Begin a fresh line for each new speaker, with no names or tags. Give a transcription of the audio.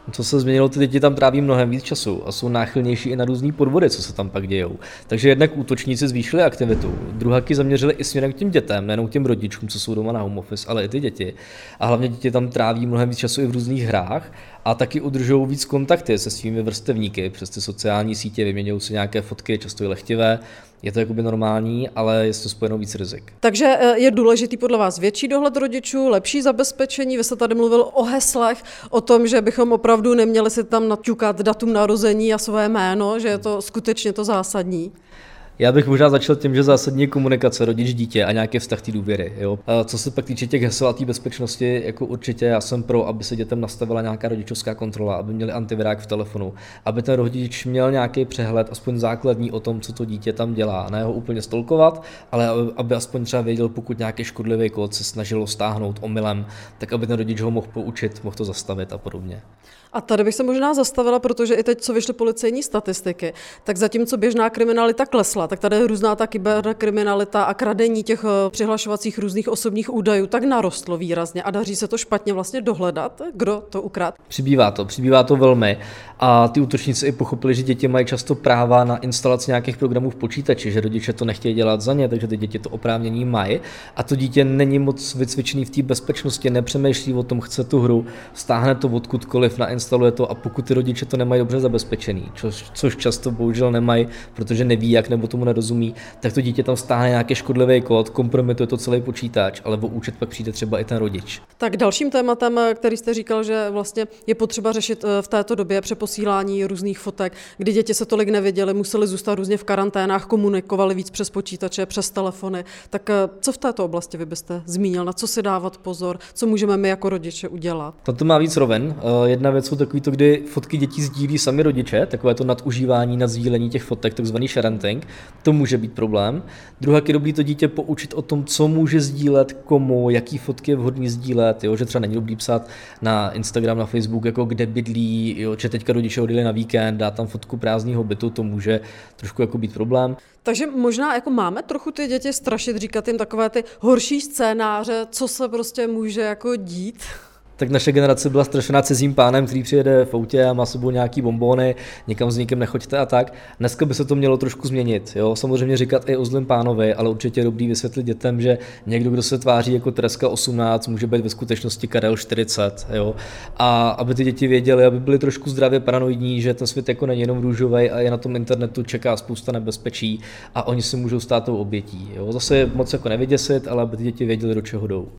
Co se změnilo, ty děti tam tráví mnohem víc času a jsou náchylnější i na různý podvody, co se tam pak dějou. Takže jednak útočníci zvýšili aktivitu, druháky zaměřili i směrem k těm dětem, nejenom k těm rodičům, co jsou doma na home office, ale i ty děti. A hlavně děti tam tráví mnohem víc času i v různých hrách a taky udržují víc kontakty se svými vrstevníky přes ty sociální sítě, vyměňují si nějaké fotky, často i lehtivé. Je to jakoby normální, ale je to spojeno víc rizik.
Takže je důležitý podle vás větší dohled rodičů, lepší zabezpečení. Vy jste tady mluvil o heslech, o tom, že bychom opravdu neměli si tam naťukat datum narození a své jméno, že je to skutečně to zásadní.
Já bych možná začal tím, že zásadní je komunikace rodič-dítě a nějaký vztah té důvěry. Jo? A co se pak týče těch hesel a té bezpečnosti, jako určitě já jsem pro, aby se dětem nastavila nějaká rodičovská kontrola, aby měli antivirák v telefonu, aby ten rodič měl nějaký přehled, aspoň základní o tom, co to dítě tam dělá. Ne ho úplně stolkovat, ale aby aspoň třeba věděl, pokud nějaký škodlivý kód se snažilo stáhnout omylem, tak aby ten rodič ho mohl poučit, mohl to zastavit a podobně.
A tady bych se možná zastavila, protože i teď, co vyšly policejní statistiky, tak zatímco běžná kriminalita klesla, tak tady je různá ta kyberkriminalita a kradení těch přihlašovacích různých osobních údajů tak narostlo výrazně a daří se to špatně vlastně dohledat, kdo to ukradl.
Přibývá to velmi a ty útočníci i pochopili, že děti mají často práva na instalaci nějakých programů v počítači, že rodiče to nechtějí dělat za ně, takže ty děti to oprávnění mají a to dítě není moc vycvičený v té bezpečnosti, nepřemýšlí o tom, chce tu hru, stáhne to odkudkoliv, instaluje to a pokud ty rodiče to nemají dobře zabezpečený, což často bohužel nemají, protože neví jak nebo tomu nerozumí, tak to dítě tam stáhne nějaký škodlivý kód, kompromituje to celý počítač, ale o účet pak přijde třeba i ten rodič.
Tak dalším tématem, který jste říkal, že vlastně je potřeba řešit v této době přeposílání různých fotek, kdy děti se tolik neviděly, museli zůstat různě v karanténách, komunikovali víc přes počítače, přes telefony. Tak co v této oblasti vy byste zmínil, na co si dávat pozor, co můžeme my jako rodiče udělat?
To má víc roven. Jedna věc jsou takový to, kdy fotky dětí sdílí sami rodiče, takové to nadužívání, nadsdílení těch fotek, takzvaný sharenting, to může být problém. Druhá je dobrý to dítě poučit o tom, co může sdílet, komu, jaký fotky je vhodný sdílet, jo, že třeba není dobrý psát na Instagram, na Facebook, jako kde bydlí, jo, že teďka rodiče odjeli na víkend, dá tam fotku prázdného bytu, to může trošku jako být problém.
Takže možná jako máme trochu ty děti strašit, říkat jim takové ty horší scénáře, co se prostě může jako dít.
Tak naše generace byla strašená cizím pánem, který přijede v autě a má s sebou nějaký bonbony, někam s nikým nechoďte a tak. Dneska by se to mělo trošku změnit. Jo? Samozřejmě říkat i o zlým pánovi, ale určitě je dobrý vysvětlit dětem, že někdo, kdo se tváří jako Tereska 18, může být ve skutečnosti Karel 40. Jo? A aby ty děti věděly, aby byly trošku zdravě paranoidní, že ten svět jako není jenom růžovej a je na tom internetu čeká spousta nebezpečí a oni si můžou stát tou obětí. Jo? Zase moc jako nevyděsit, ale aby ty děti věděly, do čeho jdou.